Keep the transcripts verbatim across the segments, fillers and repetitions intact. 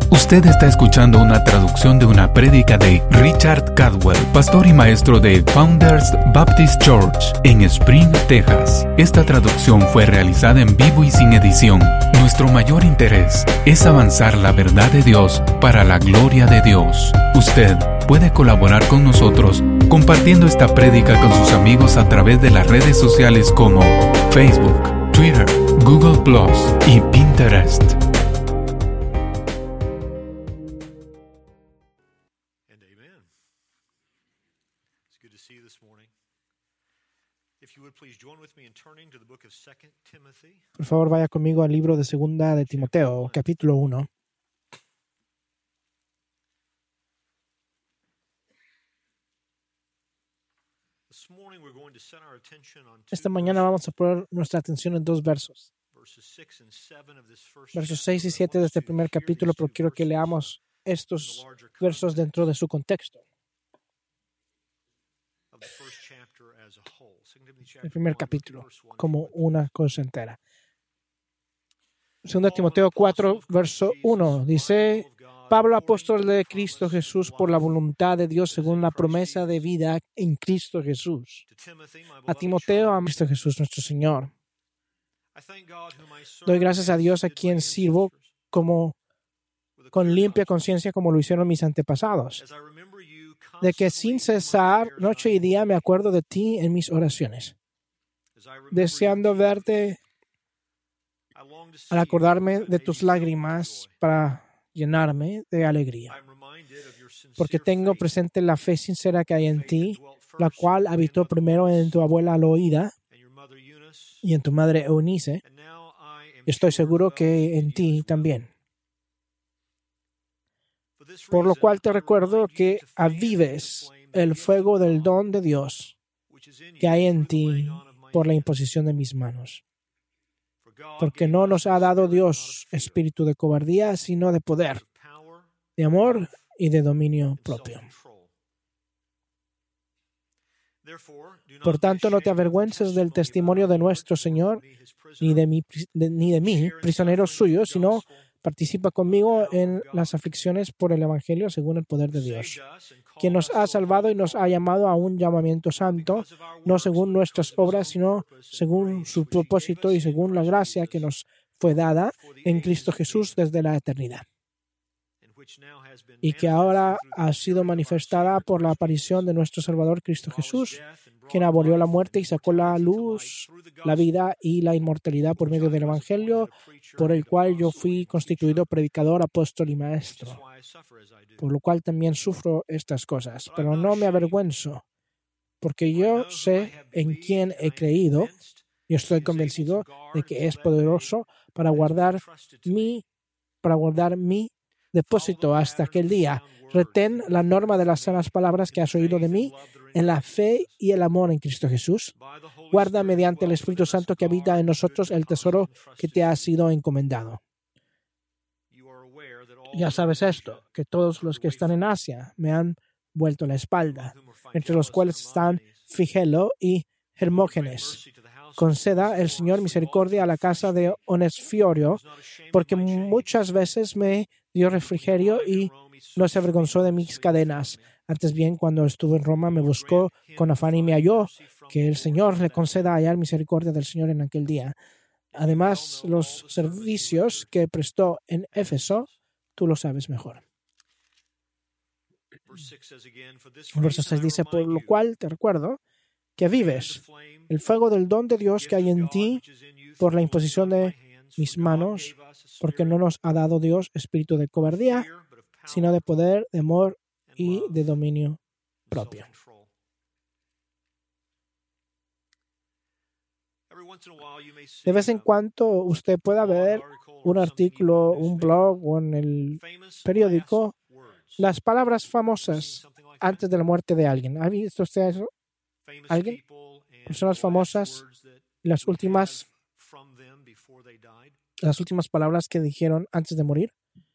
Usted está escuchando una traducción de una prédica de Richard Cadwell, pastor y maestro de Founders Baptist Church en Spring, Texas. Esta traducción fue realizada en vivo y sin edición. Nuestro mayor interés es avanzar la verdad de Dios para la gloria de Dios. Usted puede colaborar con nosotros compartiendo esta prédica con sus amigos a través de las redes sociales como Facebook, Twitter, Google Plus y Pinterest. Por favor, vaya conmigo al libro de Segunda de Timoteo, capítulo uno. Esta mañana vamos a poner nuestra atención en dos versos. Versos seis y siete de este primer capítulo, pero quiero que leamos estos versos dentro de su contexto. El primer capítulo, como una cosa entera. Segunda Timoteo cuatro, verso uno, dice: Pablo, apóstol de Cristo Jesús, por la voluntad de Dios, según la promesa de vida en Cristo Jesús. A Timoteo, a Cristo Jesús, nuestro Señor. Doy gracias a Dios, a quien sirvo como con limpia conciencia, como lo hicieron mis antepasados, de que sin cesar, noche y día, me acuerdo de ti en mis oraciones, deseando verte al acordarme de tus lágrimas para llenarme de alegría, porque tengo presente la fe sincera que hay en ti, la cual habitó primero en tu abuela Loida y en tu madre Eunice, y estoy seguro que en ti también. Por lo cual te recuerdo que avives el fuego del don de Dios que hay en ti por la imposición de mis manos. Porque no nos ha dado Dios espíritu de cobardía, sino de poder, de amor y de dominio propio. Por tanto, no te avergüences del testimonio de nuestro Señor, ni de mí, ni de mí, prisionero suyo, sino participa conmigo en las aflicciones por el Evangelio según el poder de Dios, quien nos ha salvado y nos ha llamado a un llamamiento santo, no según nuestras obras, sino según su propósito y según la gracia que nos fue dada en Cristo Jesús desde la eternidad, y que ahora ha sido manifestada por la aparición de nuestro Salvador Cristo Jesús, quien abolió la muerte y sacó la luz, la vida y la inmortalidad por medio del Evangelio, por el cual yo fui constituido predicador, apóstol y maestro, por lo cual también sufro estas cosas. Pero no me avergüenzo, porque yo sé en quién he creído y estoy convencido de que es poderoso para guardar mi, para guardar mi depósito hasta aquel día. Retén la norma de las sanas palabras que has oído de mí en la fe y el amor en Cristo Jesús. Guarda mediante el Espíritu Santo que habita en nosotros el tesoro que te ha sido encomendado. Ya sabes esto, que todos los que están en Asia me han vuelto la espalda, entre los cuales están Figelo y Hermógenes. Conceda el Señor misericordia a la casa de Onesfiorio, porque muchas veces me dio refrigerio y no se avergonzó de mis cadenas. Antes bien, cuando estuve en Roma, me buscó con afán y me halló. Que el Señor le conceda hallar misericordia del Señor en aquel día. Además, los servicios que prestó en Éfeso, tú lo sabes mejor. El verso seis dice: por lo cual te recuerdo que vives el fuego del don de Dios que hay en ti por la imposición de mis manos, porque no nos ha dado Dios espíritu de cobardía, sino de poder, de amor y de dominio propio. De vez en cuando usted pueda ver un artículo, un blog o en el periódico las palabras famosas antes de la muerte de alguien. ¿Ha visto usted eso? ¿Alguien? Personas famosas, las últimas, las últimas palabras que dijeron antes de morir.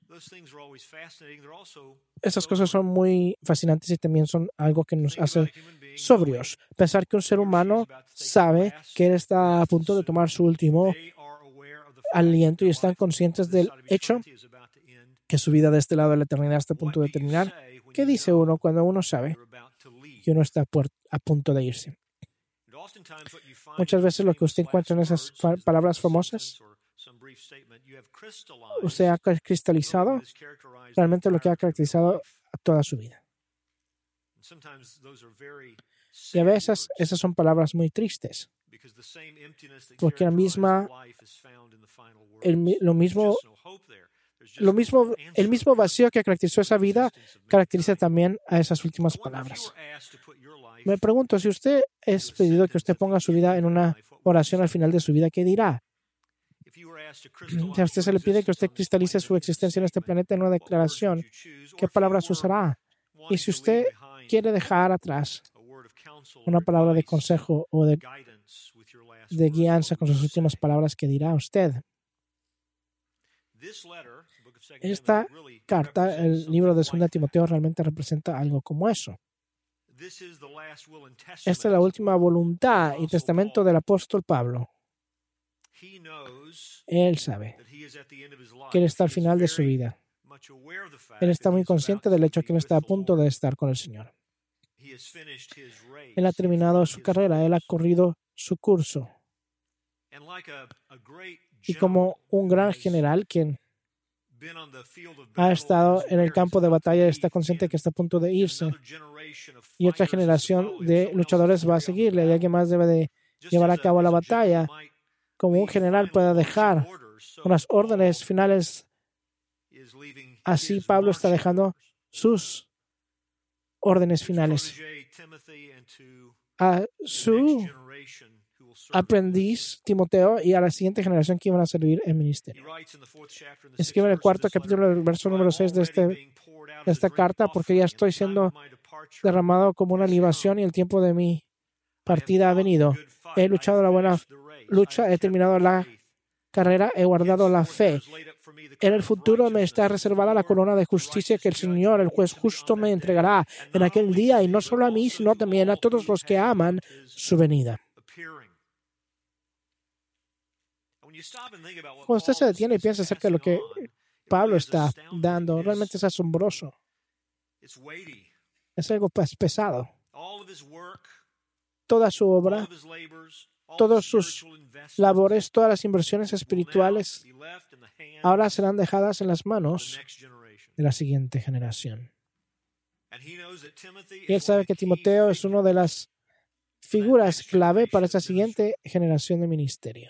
Esas cosas son muy fascinantes y también son algo que nos hace sobrios. Pensar que un ser humano sabe que él está a punto de tomar su último aliento y están conscientes del hecho que su vida de este lado de la eternidad está a punto de terminar. ¿Qué dice uno cuando uno sabe que uno está a punto de irse? Muchas veces lo que usted encuentra en esas palabras famosas, usted ha cristalizado realmente lo que ha caracterizado a toda su vida. Y a veces esas son palabras muy tristes, porque la misma, el, lo mismo, lo mismo, el mismo vacío que caracterizó esa vida caracteriza también a esas últimas palabras. Me pregunto, si usted es pedido que usted ponga su vida en una oración al final de su vida, ¿qué dirá? Si a usted se le pide que usted cristalice su existencia en este planeta en una declaración, ¿qué palabras usará? Y si usted quiere dejar atrás una palabra de consejo o de, de guianza con sus últimas palabras, ¿qué dirá usted? Esta carta, el libro de Segunda Timoteo, realmente representa algo como eso. Esta es la última voluntad y testamento del apóstol Pablo. Él sabe que él está al final de su vida. Él está muy consciente del hecho que él está a punto de estar con el Señor. Él ha terminado su carrera, él ha corrido su curso. Y como un gran general quien ha estado en el campo de batalla, está consciente que está a punto de irse. Y otra generación de luchadores va a seguirle. Y alguien más debe de llevar a cabo la batalla. Como un general pueda dejar unas órdenes finales. Así Pablo está dejando sus órdenes finales a su aprendiz Timoteo y a la siguiente generación que iban a servir en ministerio. Escribe en el cuarto capítulo del verso número seis de, este, de esta carta: porque ya estoy siendo derramado como una libación y el tiempo de mi partida ha venido. He luchado la buena lucha, he terminado la carrera, he guardado la fe. En el futuro me está reservada la corona de justicia que el Señor, el juez justo, me entregará en aquel día, y no solo a mí, sino también a todos los que aman su venida. Cuando usted se detiene y piensa acerca de lo que Pablo está dando, realmente es asombroso. Es algo pesado. Toda su obra, todas sus labores, todas las inversiones espirituales ahora serán dejadas en las manos de la siguiente generación. Y él sabe que Timoteo es una de las figuras clave para esta siguiente generación de ministerio.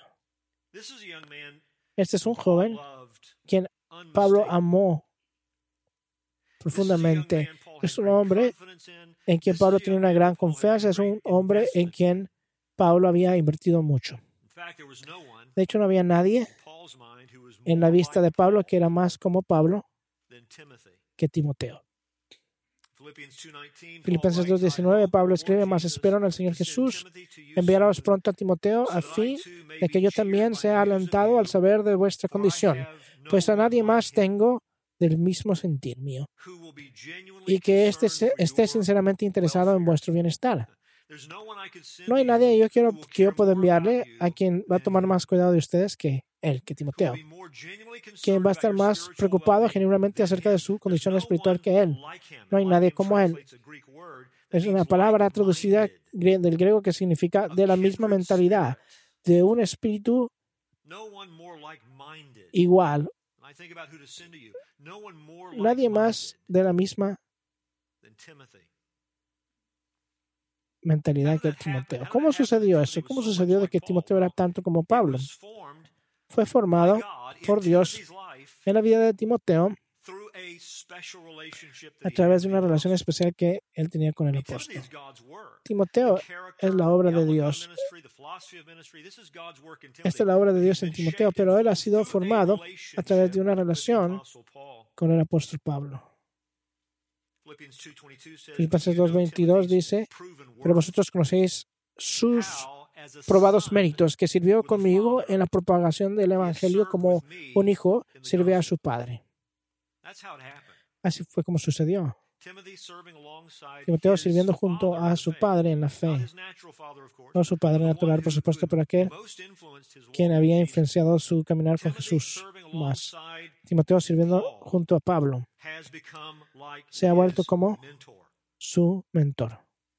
Este es un joven quien Pablo amó profundamente. Es un hombre en quien Pablo tiene una gran confianza. Es un hombre en quien Pablo había invertido mucho. De hecho, no había nadie en la vista de Pablo que era más como Pablo que Timoteo. Filipenses dos diecinueve, Pablo escribe: mas espero en el Señor Jesús enviaros pronto a Timoteo, a fin de que yo también sea alentado al saber de vuestra condición, pues a nadie más tengo del mismo sentir mío, y que éste esté sinceramente interesado en vuestro bienestar. No hay nadie yo quiero que yo pueda enviarle a quien va a tomar más cuidado de ustedes que él, que Timoteo, quien va a estar más preocupado genuinamente acerca de su condición espiritual que él. No hay nadie como él. Es una palabra traducida del griego que significa de la misma mentalidad, de un espíritu igual. Nadie más de la misma mentalidad que Timoteo. ¿Cómo sucedió eso? ¿Cómo sucedió de que Timoteo era tanto como Pablo? Fue formado por Dios en la vida de Timoteo a través de una relación especial que él tenía con el apóstol. Timoteo es la obra de Dios. Esta es la obra de Dios en Timoteo, pero él ha sido formado a través de una relación con el apóstol Pablo. Filipenses dos veintidós dice: pero vosotros conocéis sus probados méritos, que sirvió conmigo en la propagación del Evangelio como un hijo sirve a su padre. Así fue como sucedió. Timoteo sirviendo junto a su padre en la fe. No su padre natural, por supuesto, pero aquel quien había influenciado su caminar con Jesús más. Timoteo sirviendo junto a Pablo se ha vuelto como su mentor.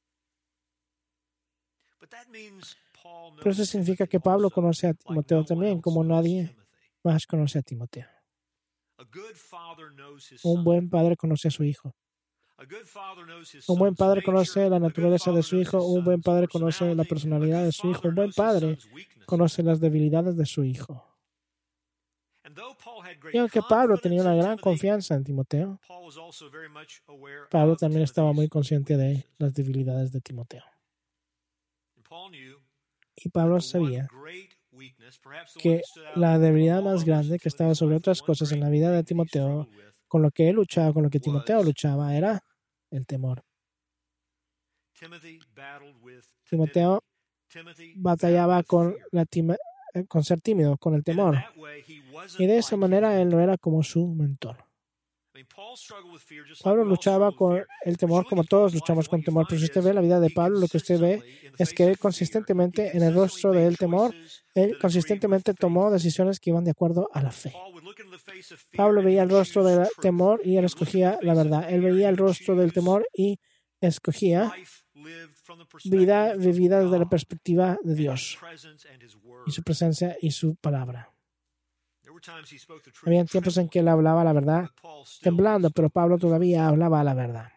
Pero eso significa que Pablo conoce a Timoteo también, como nadie más conoce a Timoteo. Un buen padre conoce a su hijo. Un buen padre conoce la naturaleza de su hijo. Un buen padre conoce la personalidad de su hijo. Un buen padre conoce las debilidades de su hijo. Y aunque Pablo tenía una gran confianza en Timoteo, Pablo también estaba muy consciente de las debilidades de Timoteo. Y Pablo sabía que la debilidad más grande que estaba sobre otras cosas en la vida de Timoteo, con lo que él luchaba, con lo que Timoteo luchaba, era el temor. Timoteo batallaba con, la tim- con ser tímido, con el temor. Y de esa manera él no era como su mentor. Pablo luchaba con el temor como todos luchamos con temor, pero si usted ve la vida de Pablo, lo que usted ve es que él consistentemente, en el rostro del temor, él consistentemente tomó decisiones que iban de acuerdo a la fe. Pablo veía el rostro del temor y él escogía la verdad. Él veía el rostro del temor y escogía vida vivida desde la perspectiva de Dios y su presencia y su palabra. Había tiempos en que él hablaba la verdad temblando, pero Pablo todavía hablaba la verdad.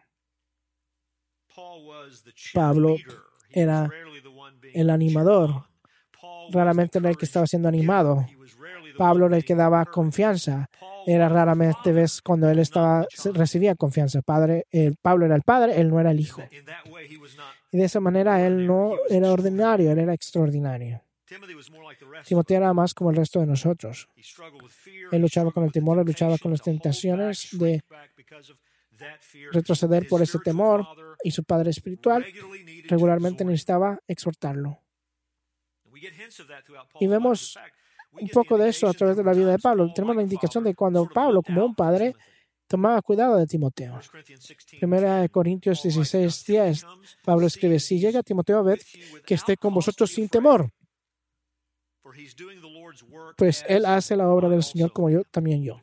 Pablo era el animador. Raramente era el que estaba siendo animado. Pablo era el que daba confianza. Era raramente vez cuando él estaba recibía confianza. Padre, el Pablo era el padre, él no era el hijo. Y de esa manera él no era ordinario, él era extraordinario. Timoteo era más como el resto de nosotros. Él luchaba con el temor, él luchaba con las tentaciones de retroceder por ese temor, y su padre espiritual regularmente necesitaba exhortarlo. Y vemos un poco de eso a través de la vida de Pablo. Tenemos la indicación de cuando Pablo, como un padre, tomaba cuidado de Timoteo. Primera de Corintios dieciséis, diez, Pablo escribe: si llega Timoteo, ved que esté con vosotros sin temor, pues él hace la obra del Señor como yo, también yo.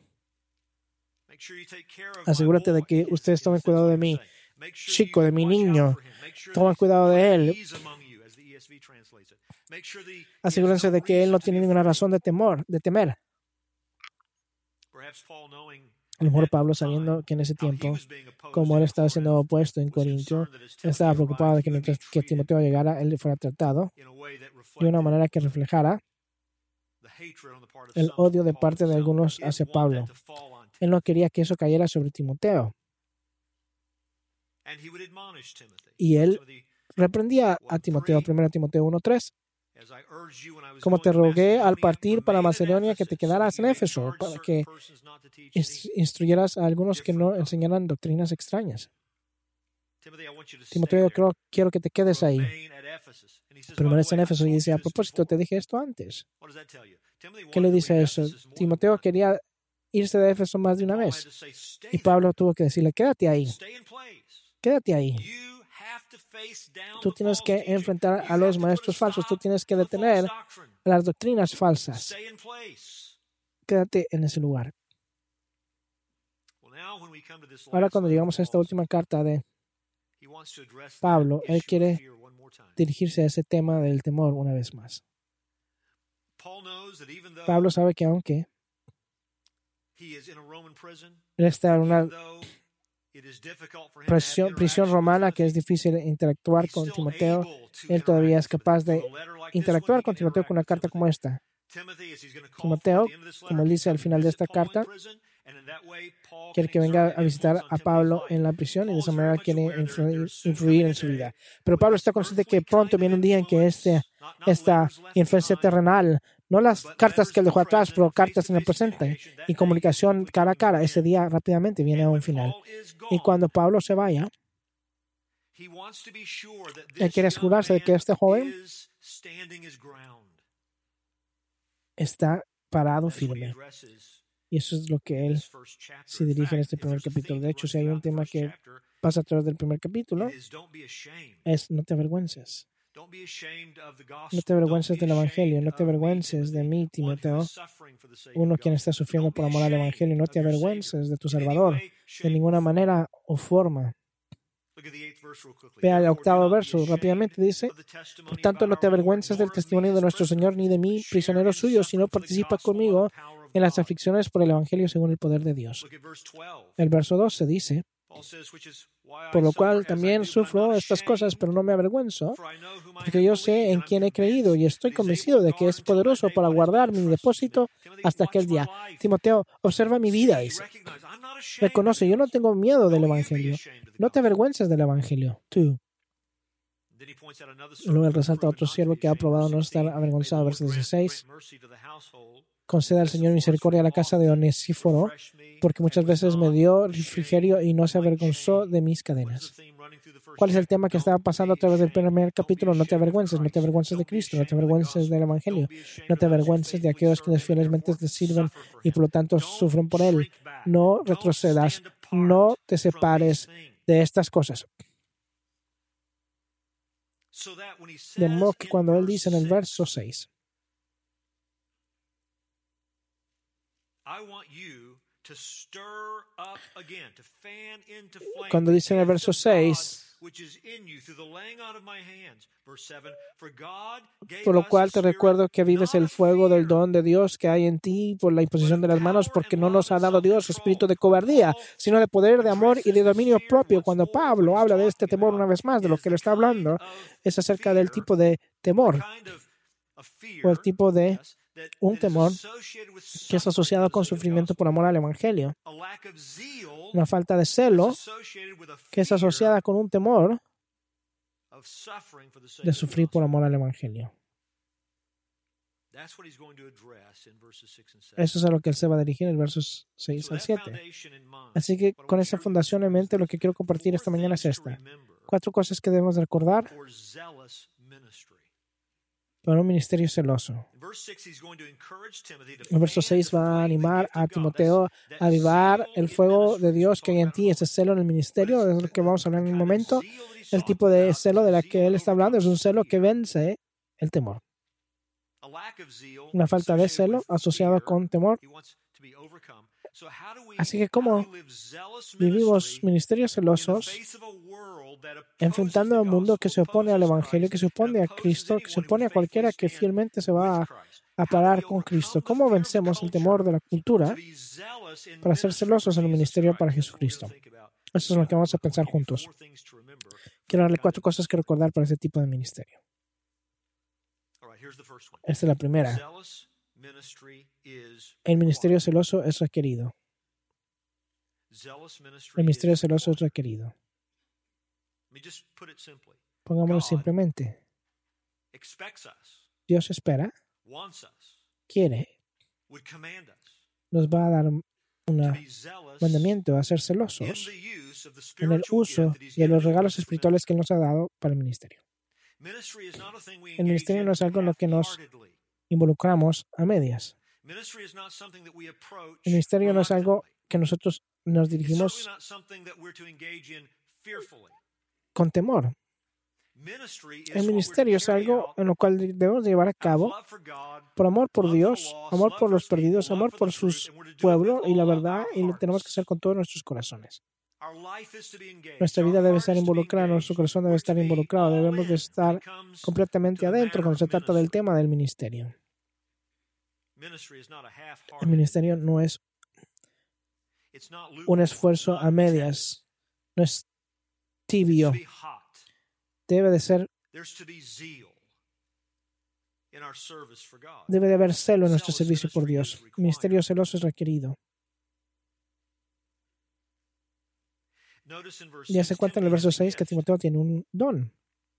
Asegúrate de que ustedes tomen cuidado de mi chico, de mi niño. Tomen cuidado de él. Asegúrense de que él no tiene ninguna razón de temor, de temer. A lo mejor Pablo, sabiendo que en ese tiempo, como él estaba siendo opuesto en Corintio, estaba preocupado de que mientras que Timoteo llegara, él fuera tratado de una manera que reflejara el odio de parte de algunos hacia Pablo. Él no quería que eso cayera sobre Timoteo. Y él reprendía a Timoteo, primero Timoteo uno tres. Como te rogué al partir para Macedonia que te quedaras en Éfeso, para que instruyeras a algunos que no enseñaran doctrinas extrañas. Timoteo, yo creo, quiero que te quedes ahí. Permanece en Éfeso. Y dice: a propósito, te dije esto antes. ¿Qué le dice eso? Timoteo quería irse de Éfeso más de una vez. Y Pablo tuvo que decirle: quédate ahí. Quédate ahí. Tú tienes que enfrentar a los maestros falsos. Tú tienes que detener las doctrinas falsas. Quédate en ese lugar. Ahora, cuando llegamos a esta última carta de Pablo, él quiere dirigirse a ese tema del temor una vez más. Pablo sabe que aunque él está en una prisión, prisión romana, que es difícil interactuar con Timoteo, él todavía es capaz de interactuar con Timoteo con una carta como esta. Timoteo, como él dice al final de esta carta, quiere que venga a visitar a Pablo en la prisión y de esa manera quiere influir, influir en su vida. Pero Pablo está consciente que pronto viene un día en que este, esta influencia terrenal, no las cartas que él dejó atrás, pero cartas en el presente y comunicación cara a cara, ese día rápidamente viene a un final. Y cuando Pablo se vaya, él quiere asegurarse de que este joven está parado firme. Y eso es lo que él se dirige en este primer capítulo. De hecho, si hay un tema que pasa a través del primer capítulo, es no te avergüences. No te avergüences del Evangelio, no te avergüences de mí, Timoteo, uno quien está sufriendo por amor al Evangelio. No te avergüences de tu Salvador de ninguna manera o forma. Vea el octavo verso rápidamente, dice: por tanto, no te avergüences del testimonio de nuestro Señor ni de mí, prisionero suyo, sino participa conmigo en las aflicciones por el Evangelio según el poder de Dios. El verso doce dice: por lo cual también sufro estas cosas, pero no me avergüenzo, porque yo sé en quién he creído y estoy convencido de que es poderoso para guardar mi depósito hasta aquel día. Timoteo, observa mi vida, dice. Reconoce, yo no tengo miedo del Evangelio. No te avergüences del Evangelio, tú. Luego él resalta a otro siervo que ha probado no estar avergonzado, verso dieciséis. Conceda al Señor misericordia a la casa de Onesíforo, porque muchas veces me dio refrigerio y no se avergonzó de mis cadenas. ¿Cuál es el tema que estaba pasando a través del primer capítulo? No te avergüences, no te avergüences de Cristo, no te avergüences del Evangelio, no te avergüences de aquellos quienes fielmente te sirven y por lo tanto sufren por Él. No retrocedas, no te separes de estas cosas. De modo que cuando Él dice en el verso seis, cuando dice en el verso seis, por lo cual te recuerdo que vives el fuego del don de Dios que hay en ti por la imposición de las manos, porque no nos ha dado Dios espíritu de cobardía, sino de poder, de amor y de dominio propio. Cuando Pablo habla de este temor, una vez más, de lo que le está hablando, es acerca del tipo de temor, o el tipo de un temor que es asociado con sufrimiento por amor al Evangelio. Una falta de celo que es asociada con un temor de sufrir por amor al Evangelio. Eso es a lo que él se va a dirigir en el versos seis al siete. Así que con esa fundación en mente, lo que quiero compartir esta mañana es esta. Cuatro cosas que debemos recordar para un ministerio celoso. El verso seis va a animar a Timoteo a avivar el fuego de Dios que hay en ti, ese celo en el ministerio, de lo que vamos a hablar en un momento. El tipo de celo de la que él está hablando es un celo que vence el temor. Una falta de celo asociada con temor. Así que, ¿cómo vivimos ministerios celosos enfrentando a un mundo que se opone al Evangelio, que se opone a Cristo, que se opone a cualquiera que fielmente se va a, a parar con Cristo? ¿Cómo vencemos el temor de la cultura para ser celosos en el ministerio para Jesucristo? Eso es lo que vamos a pensar juntos. Quiero darle cuatro cosas que recordar para ese tipo de ministerio. Esta es la primera. El ministerio celoso es requerido. El ministerio celoso es requerido. Pongámoslo simplemente. Dios espera, quiere, nos va a dar un mandamiento a ser celosos en el uso de los regalos espirituales que Él nos ha dado para el ministerio. El ministerio no es algo en lo que nos involucramos a medias. El ministerio no es algo que nosotros nos dirigimos con temor. El ministerio es algo en lo cual debemos llevar a cabo por amor por Dios, amor por los perdidos, amor por su pueblo y la verdad, y lo tenemos que hacer con todos nuestros corazones. Nuestra vida debe estar involucrada, nuestro corazón debe estar involucrado, debemos de estar completamente adentro cuando se trata del tema del ministerio. El ministerio no es un esfuerzo a medias, no es tibio. Debe de ser, debe de haber celo en nuestro servicio por Dios. El ministerio celoso es requerido. Ya se cuenta en el verso seis que Timoteo tiene un don.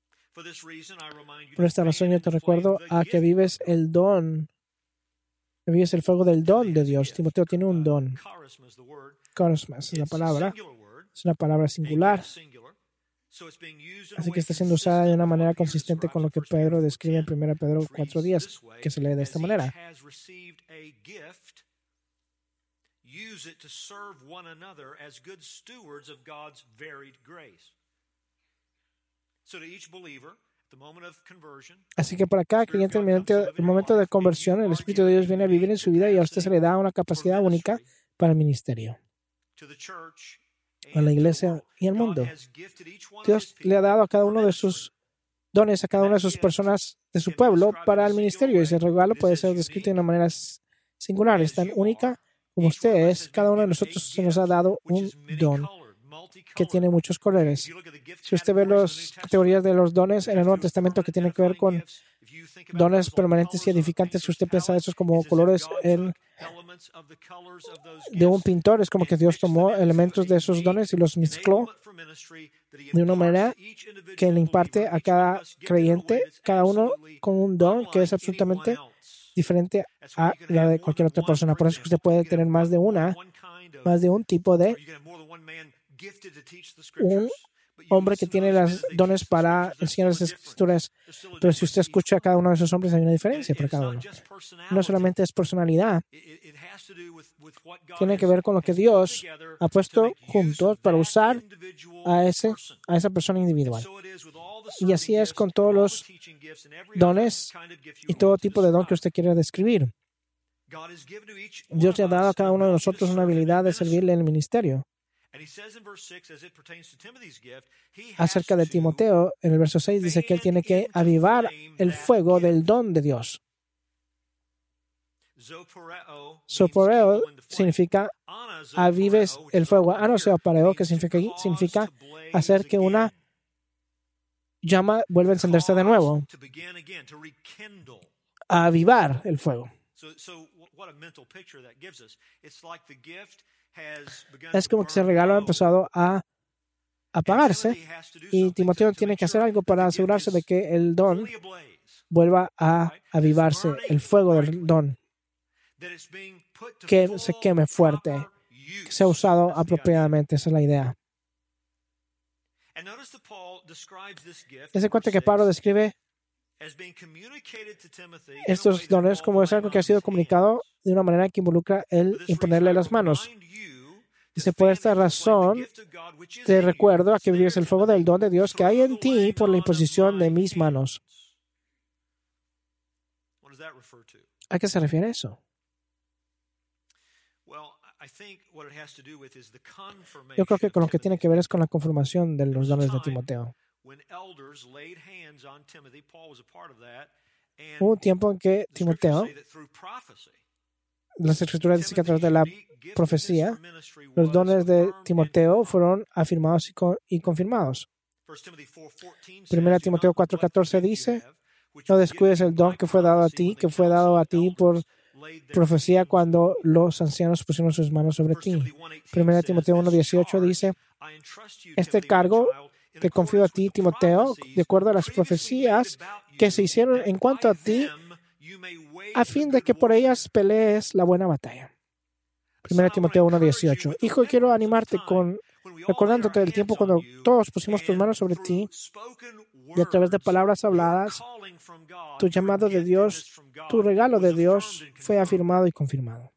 Por esta razón yo te recuerdo a que vives el don, que vives el fuego del don de Dios. Timoteo tiene un don. Charismas es la palabra. Es una palabra singular. Así que está siendo usada de una manera consistente con lo que Pedro describe en primera Pedro cuatro días, que se lee de esta manera. use it to serve one another as good stewards of God's varied grace. So to each believer, at the moment of conversion, Así que para cada creyente, en el momento de conversión, el Espíritu de Dios viene a vivir en su vida y a usted se le da una capacidad única para el ministerio, a la iglesia y al mundo. Dios le ha dado a cada uno de sus dones, a cada una de sus personas de su pueblo para el ministerio, y ese regalo puede ser descrito de una manera singular, es tan única como usted es. Cada uno de nosotros se nos ha dado un don que tiene muchos colores. Si usted ve las categorías de los dones en el Nuevo Testamento que tienen que ver con dones permanentes y edificantes, si usted piensa esos como colores en, de un pintor, es como que Dios tomó elementos de esos dones y los mezcló de una manera que le imparte a cada creyente, cada uno con un don que es absolutamente diferente a la de cualquier otra persona. Por eso usted puede tener más de una, más de un tipo de un hombre que tiene los dones para enseñar las escrituras, pero si usted escucha a cada uno de esos hombres hay una diferencia para cada uno. No solamente es personalidad, tiene que ver con lo que Dios ha puesto juntos para usar a, ese, a esa persona individual. Y así es con todos los dones y todo tipo de don que usted quiera describir. Dios le ha dado a cada uno de nosotros una habilidad de servirle en el ministerio. Acerca de Timoteo, en el verso seis dice que él tiene que avivar el fuego del don de Dios. Soporeo significa avives el fuego. Anoseopareo, que significa, significa hacer que una llama vuelva a encenderse de nuevo. A avivar el fuego. Es como que ese regalo ha empezado a apagarse y Timoteo tiene que hacer algo para asegurarse de que el don vuelva a avivarse, el fuego del don, que se queme fuerte, que sea usado apropiadamente. Esa es la idea. Se cuenta que Pablo describe estos dones como es algo que ha sido comunicado de una manera que involucra el imponerle las manos. Dice, por esta razón te recuerdo a que vives el fuego del don de Dios que hay en ti por la imposición de mis manos. ¿A qué se refiere eso? Yo creo que con lo que tiene que ver es con la confirmación de los dones de Timoteo. Hubo un tiempo en que Timoteo, las escrituras dicen que a través de la profecía, los dones de Timoteo fueron afirmados y, con, y confirmados. Primera Timoteo cuatro catorce dice, no descuides el don que fue dado a ti, que fue dado a ti por profecía cuando los ancianos pusieron sus manos sobre ti. Primera Timoteo uno dieciocho dice, este cargo te confío a ti, Timoteo, de acuerdo a las profecías que se hicieron en cuanto a ti, a fin de que por ellas pelees la buena batalla. Primera Timoteo uno dieciocho. Hijo, quiero animarte con, recordándote del tiempo cuando todos pusimos tus manos sobre ti y a través de palabras habladas, tu llamado de Dios, tu regalo de Dios fue afirmado y confirmado.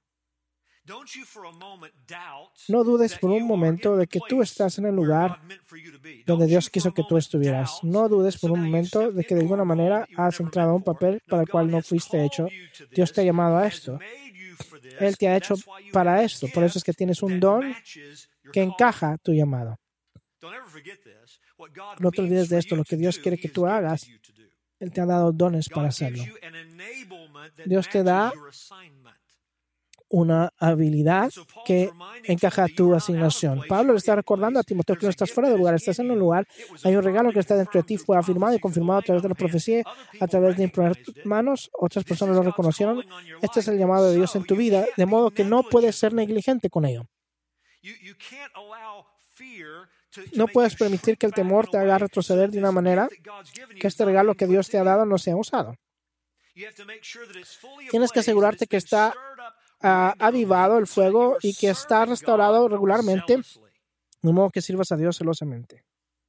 No dudes por un momento de que tú estás en el lugar donde Dios quiso que tú estuvieras. No dudes por un momento de que de alguna manera has entrado a un papel para el cual no fuiste hecho. Dios te ha llamado a esto. Él te ha hecho para esto. Por eso es que tienes un don que encaja tu llamado. No te olvides de esto. Lo que Dios quiere que tú hagas, Él te ha dado dones para hacerlo. Dios te da una habilidad que encaja a tu asignación. Pablo le está recordando a Timoteo que no estás fuera de lugar, estás en un lugar. Hay un regalo que está dentro de ti, fue afirmado y confirmado a través de la profecía, a través de imponer tus manos. Otras personas lo reconocieron. Este es el llamado de Dios en tu vida, de modo que no puedes ser negligente con ello. No puedes permitir que el temor te haga retroceder de una manera que este regalo que Dios te ha dado no sea usado. Tienes que asegurarte que está ha avivado el fuego y que está restaurado regularmente, de modo que sirvas a Dios celosamente.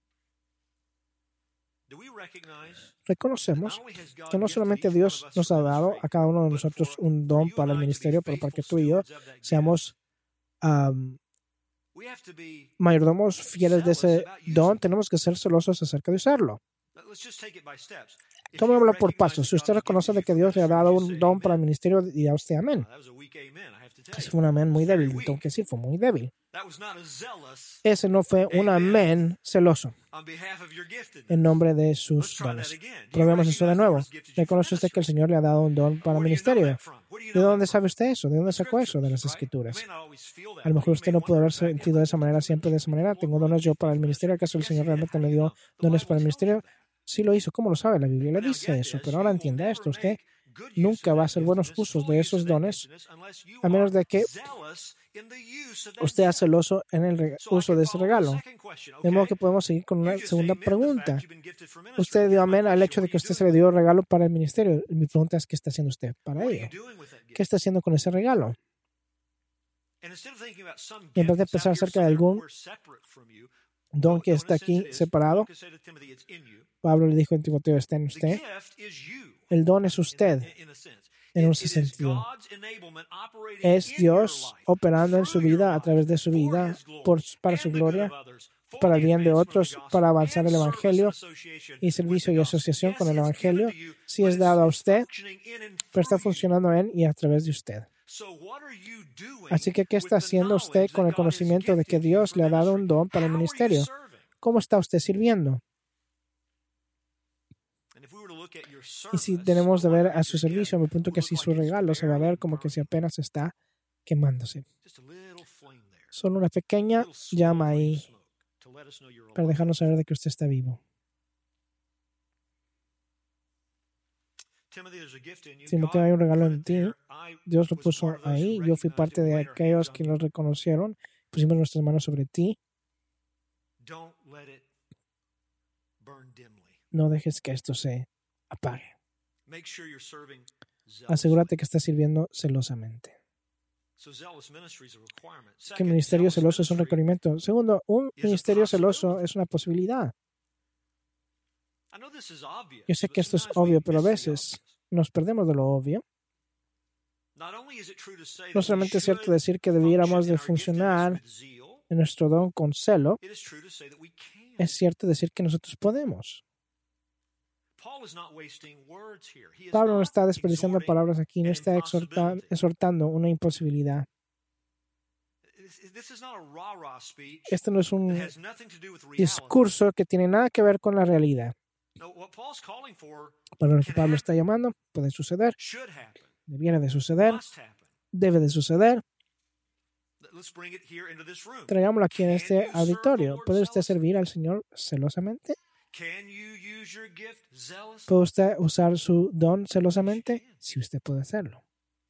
Reconocemos que no solamente Dios nos ha dado a cada uno de nosotros un don para el ministerio, pero para que tú y yo seamos um, mayordomos fieles de ese don, tenemos que ser celosos acerca de usarlo. Tomémoslo por pasos. Si usted reconoce de que Dios le ha dado un don para el ministerio, dirá usted amén. Ese fue un amén muy débil. Tengo que decir, fue muy débil. Ese no fue un amén celoso en nombre de sus dones. Probemos eso de nuevo. ¿Reconoce usted que el Señor le ha dado un don para el ministerio? ¿De dónde sabe usted eso? ¿De dónde sacó eso? De las Escrituras. A lo mejor usted no puede haber sentido de esa manera, siempre de esa manera. Tengo dones yo para el ministerio. ¿Acaso el Señor realmente me dio dones para el ministerio? Sí lo hizo. ¿Cómo lo sabe? La Biblia le dice eso. Pero ahora entienda esto. Usted nunca va a hacer buenos usos de esos dones a menos de que usted sea celoso en el uso de ese regalo. De modo que podemos seguir con una segunda pregunta. Usted dio amén al hecho de que usted se le dio regalo para el ministerio. Mi pregunta es, ¿qué está haciendo usted para ello? ¿Qué está haciendo con ese regalo? Y en vez de pensar acerca de algún don que está aquí separado, Pablo le dijo en Timoteo, está en usted. El don es usted, en un sentido. Es Dios operando en su vida, a través de su vida, por, para su gloria, para el bien de otros, para avanzar el Evangelio y servicio y asociación con el Evangelio. Si es dado a usted, pero está funcionando en y a través de usted. Así que, ¿qué está haciendo usted con el conocimiento de que Dios le ha dado un don para el ministerio? ¿Cómo está usted sirviendo? Y si tenemos de ver a su servicio, me punto que si su regalo se va a ver como que si apenas está quemándose. Solo una pequeña llama ahí para dejarnos saber de que usted está vivo. Timoteo, hay un regalo en ti. Dios lo puso ahí. Yo fui parte de aquellos que lo reconocieron. Pusimos nuestras manos sobre ti. No dejes que esto se apague. Asegúrate que estás sirviendo celosamente. Que el ministerio celoso es un requerimiento. Segundo, un ministerio celoso es una posibilidad. Yo sé que esto es obvio, pero a veces nos perdemos de lo obvio. No solamente es cierto decir que debiéramos de funcionar en nuestro don con celo, es cierto decir que nosotros podemos. Pablo no está desperdiciando palabras aquí, no está exhorta, exhortando una imposibilidad. Este no es un discurso que tiene nada que ver con la realidad. Para lo que Pablo está llamando, puede suceder, debiera de suceder, debe de suceder. Traigámoslo aquí en este auditorio. ¿Puede usted servir al Señor celosamente? ¿Puede usted usar su don celosamente? Si usted puede hacerlo.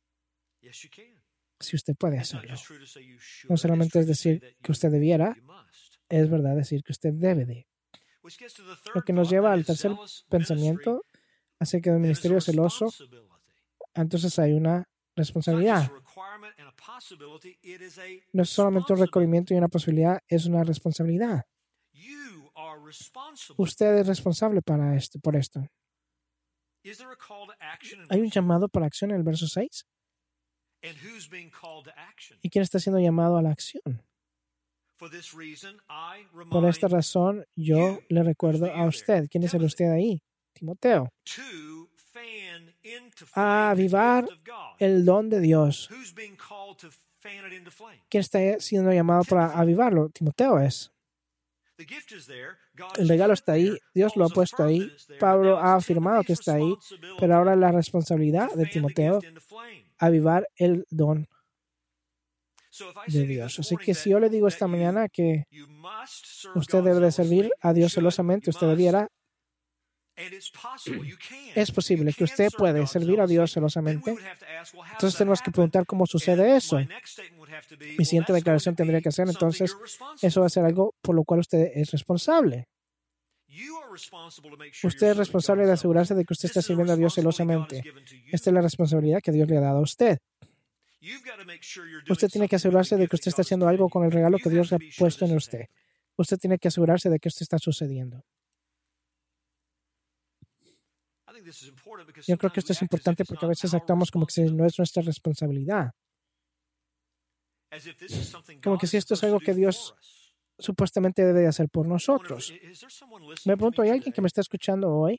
Si usted puede hacerlo. No solamente es decir que usted debiera, es verdad decir que usted debe de. Lo que nos lleva al tercer pensamiento acerca del ministerio celoso. Entonces hay una responsabilidad. No es solamente un requerimiento y una posibilidad, es una responsabilidad. Usted es responsable para esto, por esto. ¿Hay un llamado para acción en el verso seis? ¿Y quién está siendo llamado a la acción? Por esta razón, yo le recuerdo a usted. ¿Quién es el usted ahí? Timoteo. A avivar el don de Dios. ¿Quién está siendo llamado para avivarlo? Timoteo es. El regalo está ahí, Dios lo ha puesto ahí, Pablo ha afirmado que está ahí, pero ahora la responsabilidad de Timoteo, avivar el don de Dios. Así que si yo le digo esta mañana que usted debe de servir a Dios celosamente, usted debiera, es posible que usted puede servir a Dios celosamente. Entonces tenemos que preguntar cómo sucede eso. Mi siguiente declaración tendría que ser, entonces, eso va a ser algo por lo cual usted es responsable. Usted es responsable de asegurarse de que usted está sirviendo a Dios celosamente. Esta es la responsabilidad que Dios le ha dado a usted. Usted tiene que asegurarse de que usted está haciendo algo con el regalo que Dios le ha puesto en usted. Usted tiene que asegurarse de que esto está sucediendo. Yo creo que esto es importante porque a veces actuamos como que no es nuestra responsabilidad. Como que si esto es algo que Dios supuestamente debe hacer por nosotros. Me pregunto, ¿hay alguien que me está escuchando hoy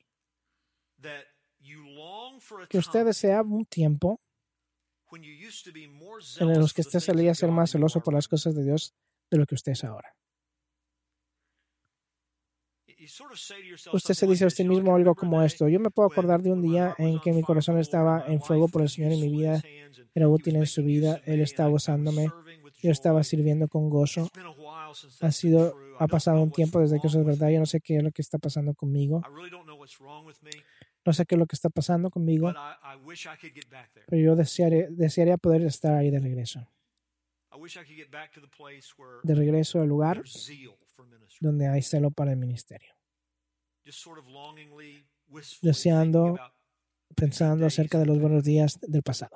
que usted desea un tiempo en los que usted solía ser más celoso por las cosas de Dios de lo que usted es ahora? Usted se dice a usted mismo algo como esto: yo me puedo acordar de un día en que mi corazón estaba en fuego por el Señor y mi vida era útil en su vida. Él estaba usándome, yo estaba sirviendo con gozo. Ha sido, ha pasado un tiempo desde que eso es verdad. Yo no sé qué es lo que está pasando conmigo. No sé qué es lo que está pasando conmigo, pero yo desearía, desearía poder estar ahí de regreso. De regreso al lugar donde hay celo para el ministerio. Deseando, pensando acerca de los buenos días del pasado.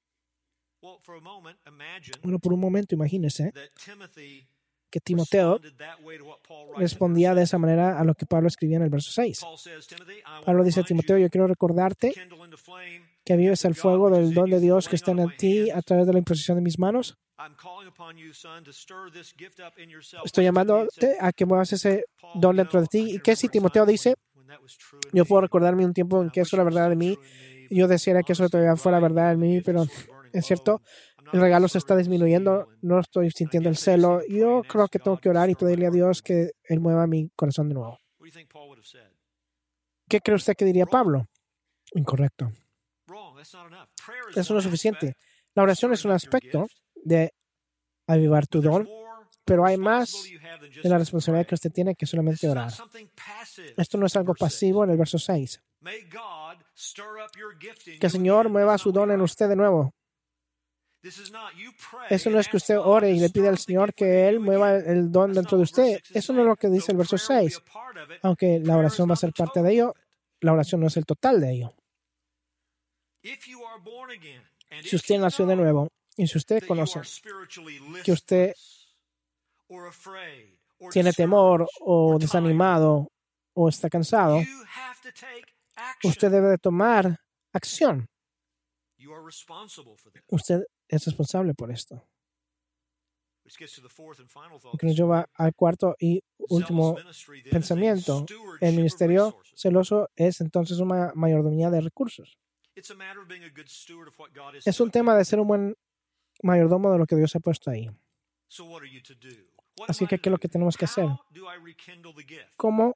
Bueno, por un momento imagínese que Timoteo respondía de esa manera a lo que Pablo escribía en el verso seis. Pablo dice a Timoteo: yo quiero recordarte que vives el fuego del don de Dios que está en ti a través de la imposición de mis manos. Estoy llamándote a que muevas ese don dentro de ti. ¿Y qué si Timoteo dice: yo puedo recordarme un tiempo en que eso era verdad de mí, yo desearía que eso todavía fuera verdad en mí, pero es cierto, el regalo se está disminuyendo, no estoy sintiendo el celo. Yo creo que tengo que orar y pedirle a Dios que Él mueva mi corazón de nuevo. ¿Qué cree usted que diría Pablo? Incorrecto. Eso no es suficiente. La oración es un aspecto de avivar tu don, pero hay más de la responsabilidad que usted tiene que solamente orar. Esto no es algo pasivo en el verso seis. Que el Señor mueva su don en usted de nuevo. Eso no es que usted ore y le pide al Señor que Él mueva el don dentro de usted. Eso no es lo que dice el verso seis. Aunque la oración va a ser parte de ello, la oración no es el total de ello. Si usted nació de nuevo y si usted conoce que usted tiene temor o desanimado o está cansado, usted debe de tomar acción. Usted es responsable por esto. Lo que nos lleva al cuarto y último pensamiento. El ministerio celoso es entonces una mayordomía de recursos. Es un tema de ser un buen mayordomo de lo que Dios ha puesto ahí. Así que, ¿qué es lo que tenemos que hacer? ¿Cómo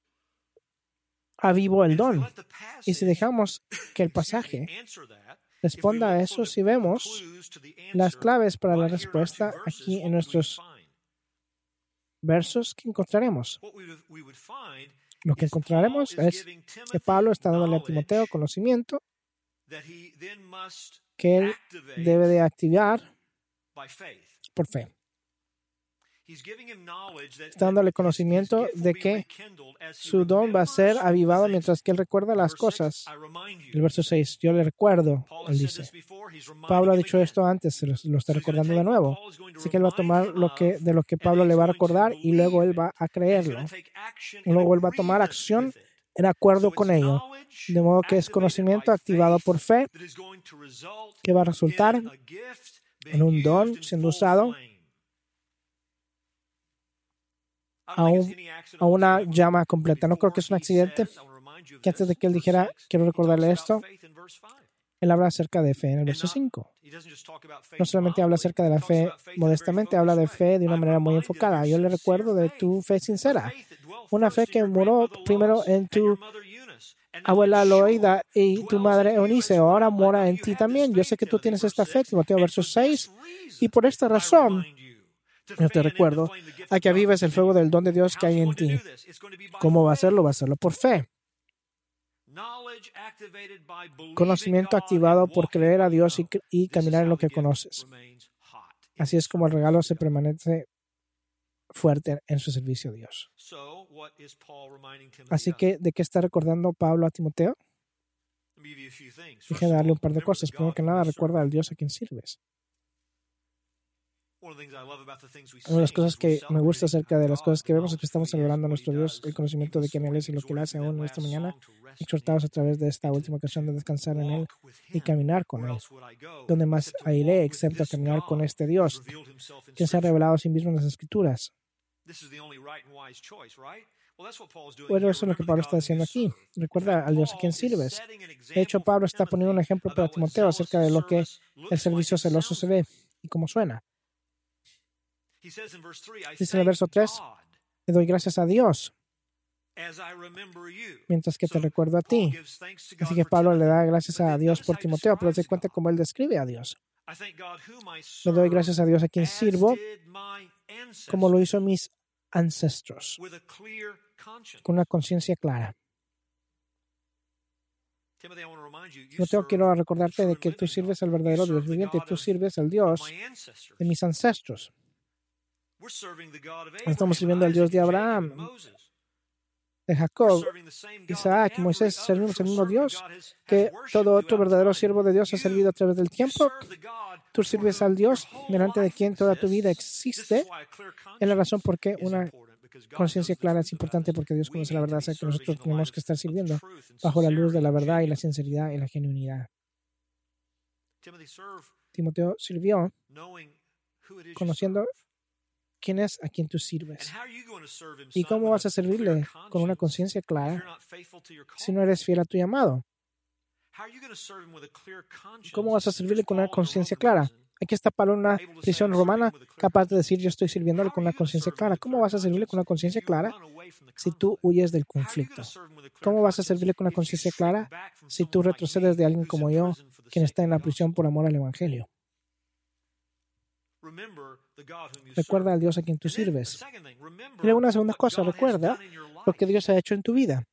avivo el don? Y si dejamos que el pasaje responda a eso, si vemos las claves para la respuesta aquí en nuestros versos, ¿qué encontraremos? Lo que encontraremos es que Pablo está dándole a Timoteo conocimiento que él debe de activar por fe. Está dándole conocimiento de que su don va a ser avivado mientras que él recuerda las cosas. El verso seis, yo le recuerdo, él dice. Pablo ha dicho esto antes, se lo, lo está recordando de nuevo. Así que él va a tomar lo que, de lo que Pablo le va a recordar y luego él va a creerlo. Luego él va a tomar acción en acuerdo con ello. De modo que es conocimiento activado por fe que va a resultar en un don siendo usado A, un, a una llama completa. No creo que es un accidente que antes de que él dijera, quiero recordarle esto, él habla acerca de fe en el verso cinco. No solamente habla acerca de la fe modestamente, habla de fe de una manera muy enfocada. Yo le recuerdo de tu fe sincera. Una fe que moró primero en tu abuela Loida y tu madre Eunice, ahora mora en ti también. Yo sé que tú tienes esta fe, Timoteo verso seis, y por esta razón yo te recuerdo a que avives el fuego del don de Dios que hay en ti. ¿Cómo va a hacerlo? Va a hacerlo por fe. Conocimiento activado por creer a Dios y, y caminar en lo que conoces. Así es como el regalo se permanece fuerte en su servicio a Dios. Así que, ¿de qué está recordando Pablo a Timoteo? Déjame darle un par de cosas. Primero que nada, recuerda al Dios a quien sirves. Una de las cosas que me gusta acerca de las cosas que vemos es que estamos celebrando a nuestro Dios, el conocimiento de quién Él es y lo que Él hace aún en esta mañana, exhortados a través de esta última ocasión de descansar en Él y caminar con Él. ¿Dónde más iré excepto a caminar con este Dios que se ha revelado a sí mismo en las Escrituras? Bueno, eso es lo que Pablo está diciendo aquí. Recuerda al Dios a quien sirves. De hecho, Pablo está poniendo un ejemplo para Timoteo acerca de lo que el servicio celoso se ve y cómo suena. Dice en el verso tres, le doy gracias a Dios mientras que te recuerdo a ti. Así que Pablo le da gracias a Dios por Timoteo, pero se cuenta cómo él describe a Dios. Le doy gracias a Dios a quien sirvo, como lo hizo mis ancestros, con una conciencia clara. Timoteo, quiero recordarte de que tú sirves al verdadero Dios viviente, tú sirves al Dios de mis ancestros. Estamos sirviendo al Dios de Abraham, de Jacob, Isaac, Moisés. Servimos al mismo Dios que todo otro verdadero siervo de Dios ha servido a través del tiempo. Tú sirves al Dios delante de quien toda tu vida existe. Es la razón por qué una conciencia clara es importante, porque Dios conoce la verdad, o sea que nosotros tenemos que estar sirviendo bajo la luz de la verdad y la sinceridad y la genuinidad. Timoteo sirvió conociendo quién es a quien tú sirves. ¿Y cómo vas a servirle con una conciencia clara si no eres fiel a tu llamado? ¿Cómo vas a servirle con una conciencia clara? Aquí está Pablo en una prisión romana, capaz de decir, yo estoy sirviéndole con una conciencia clara. ¿Cómo vas a servirle con una conciencia clara si tú huyes del conflicto? ¿Cómo vas a servirle con una conciencia clara si tú retrocedes de alguien como yo, quien está en la prisión por amor al Evangelio? Recuerda al Dios a quien tú sirves. Y luego una segunda cosa, recuerda lo que Dios ha hecho en tu vida.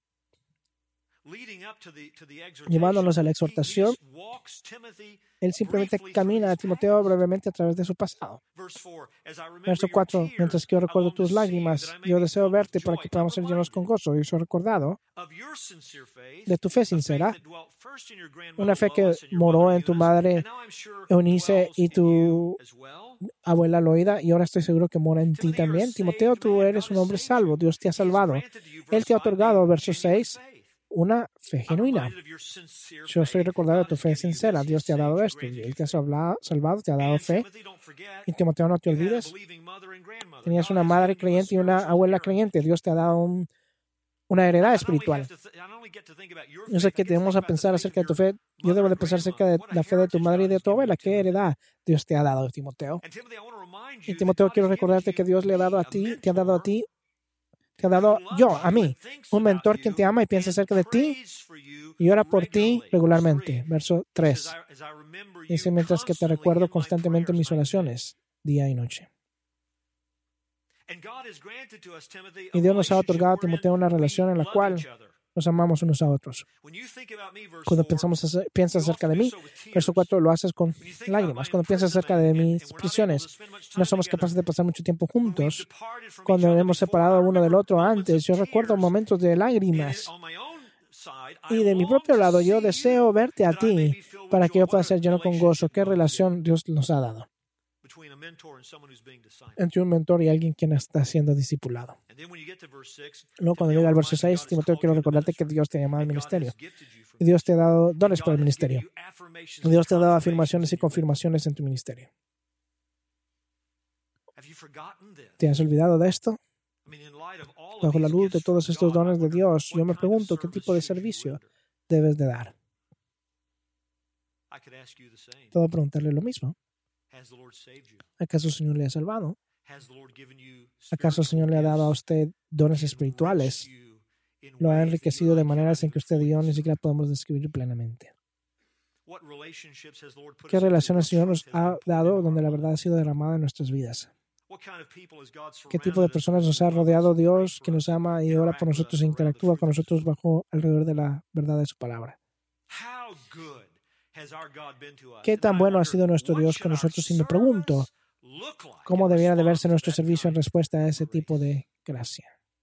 Llevándonos a la exhortación, Él simplemente camina a Timoteo brevemente a través de su pasado. Verso cuatro, mientras que yo recuerdo tus lágrimas, yo deseo verte para que podamos ser llenos con gozo. Y soy recordado de tu fe sincera, una fe que moró en tu madre Eunice y tu abuela Loida, y ahora estoy seguro que mora en ti también. Timoteo, tú eres un hombre salvo, Dios te ha salvado. Él te ha otorgado, verso seis, una fe genuina. Yo soy recordado de tu fe sincera. Dios te ha dado esto. Él te ha salvado, te ha dado fe. Y Timoteo, no te olvides, tenías una madre creyente y una abuela creyente. Dios te ha dado un, una heredad espiritual. Yo sé que debemos a pensar acerca de tu fe. Yo debo de pensar acerca de la fe de tu madre y de tu abuela. ¿Qué heredad Dios te ha dado, Timoteo? Y Timoteo, quiero recordarte que Dios le ha dado a ti, te ha dado a ti, te ha dado yo, a mí, un mentor quien te ama y piensa acerca de ti y ora por ti regularmente. Verso tres. Dice, mientras que te recuerdo constantemente en mis oraciones, día y noche. Y Dios nos ha otorgado a Timoteo una relación en la cual nos amamos unos a otros. Cuando pensamos, piensas acerca de mí, verso cuatro, lo haces con lágrimas. Cuando piensas acerca de mis prisiones, no somos capaces de pasar mucho tiempo juntos. Cuando hemos separado uno del otro antes, yo recuerdo momentos de lágrimas. Y de mi propio lado, yo deseo verte a ti para que yo pueda ser lleno con gozo. ¿Qué relación Dios nos ha dado entre un mentor y alguien quien está siendo discipulado? Luego, cuando llega al verso seis, Timoteo, quiero recordarte que Dios te ha llamado al ministerio. Y Dios te ha dado dones por el ministerio. Y Dios te ha dado afirmaciones y confirmaciones en tu ministerio. ¿Te has olvidado de esto? Bajo la luz de todos estos dones de Dios, yo me pregunto qué tipo de servicio debes de dar. Puedo preguntarle lo mismo. ¿Acaso el Señor le ha salvado? ¿Acaso el Señor le ha dado a usted dones espirituales? Lo ha enriquecido de maneras en que usted y yo ni siquiera podemos describir plenamente. ¿Qué relaciones el Señor nos ha dado donde la verdad ha sido derramada en nuestras vidas? ¿Qué tipo de personas nos ha rodeado Dios, que nos ama y ora por nosotros e interactúa con nosotros bajo alrededor de la verdad de su palabra? ¿Qué tan bueno ha sido nuestro Dios con nosotros? Y me pregunto, ¿cómo debiera de verse nuestro servicio en respuesta a ese tipo de gracia?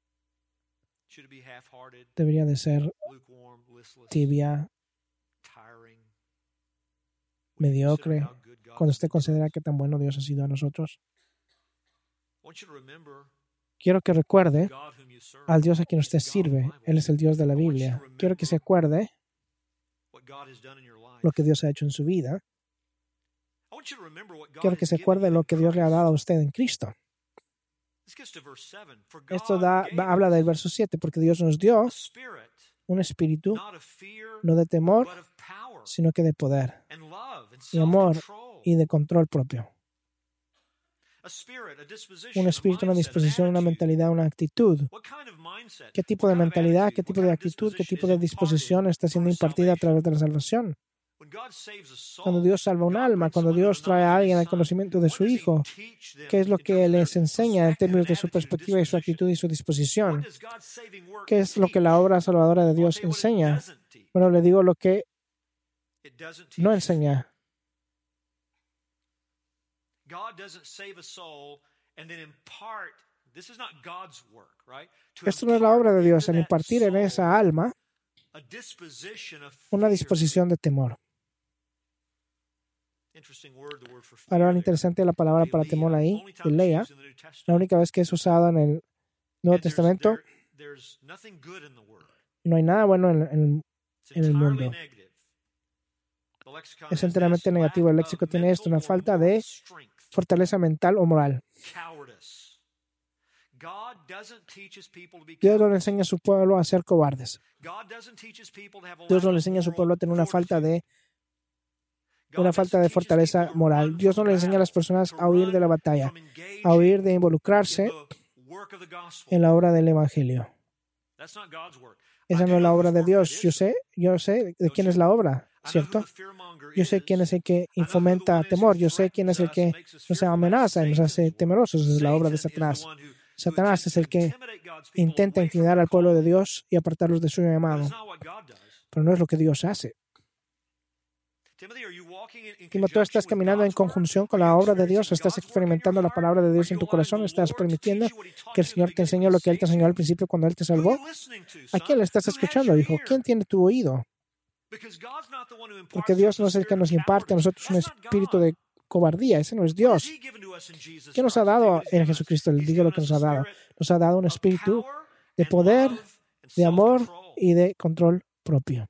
¿Debería de ser tibia, mediocre, cuando usted considera qué tan bueno Dios ha sido a nosotros? Quiero que recuerde al Dios a quien usted sirve. Él es el Dios de la Biblia. Quiero que se acuerde lo que Dios ha hecho en su vida. Quiero que se acuerde lo que Dios le ha dado a usted en Cristo. Esto da, habla del verso siete, porque Dios nos dio un espíritu no de temor, sino que de poder y amor y de control propio. Un espíritu, una disposición, una mentalidad, una actitud. ¿Qué tipo de mentalidad, qué tipo de actitud, qué tipo de disposición está siendo impartida a través de la salvación? Cuando Dios salva un alma, cuando Dios trae a alguien al conocimiento de su Hijo, ¿qué es lo que les enseña en términos de su perspectiva y su actitud y su disposición? ¿Qué es lo que la obra salvadora de Dios enseña? Bueno, le digo lo que no enseña. Esto no es la obra de Dios, en impartir en esa alma una disposición de temor. Palabra interesante la palabra para temor ahí, Leia. La única vez que es usada en el Nuevo Testamento, no hay nada bueno en, en, en el mundo. Es enteramente negativo. El léxico tiene esto, una falta de fortaleza mental o moral. Dios no le enseña a su pueblo a ser cobardes. Dios no le enseña a su pueblo a tener una falta de una falta de fortaleza moral. Dios no le enseña a las personas a huir de la batalla, a huir de involucrarse en la obra del Evangelio. Esa no es la obra de Dios. Yo sé, yo sé de quién es la obra, ¿cierto? Yo sé quién es el que fomenta temor. Yo sé quién es el que nos amenaza y nos hace temerosos. Es la obra de Satanás. Satanás es el que intenta intimidar al pueblo de Dios y apartarlos de su llamado. Pero no es lo que Dios hace. Timoteo, ¿estás caminando en conjunción con la obra de Dios? ¿Estás experimentando la palabra de Dios en tu corazón? ¿Estás permitiendo que el Señor te enseñe lo que Él te enseñó al principio cuando Él te salvó? ¿A quién le estás escuchando, hijo? ¿Quién tiene tu oído? Porque Dios no es el que nos imparte a nosotros un espíritu de cobardía. Ese no es Dios. ¿Qué nos ha dado en Jesucristo? Le digo lo que nos ha dado. Nos ha dado un espíritu de poder, de amor y de control propio.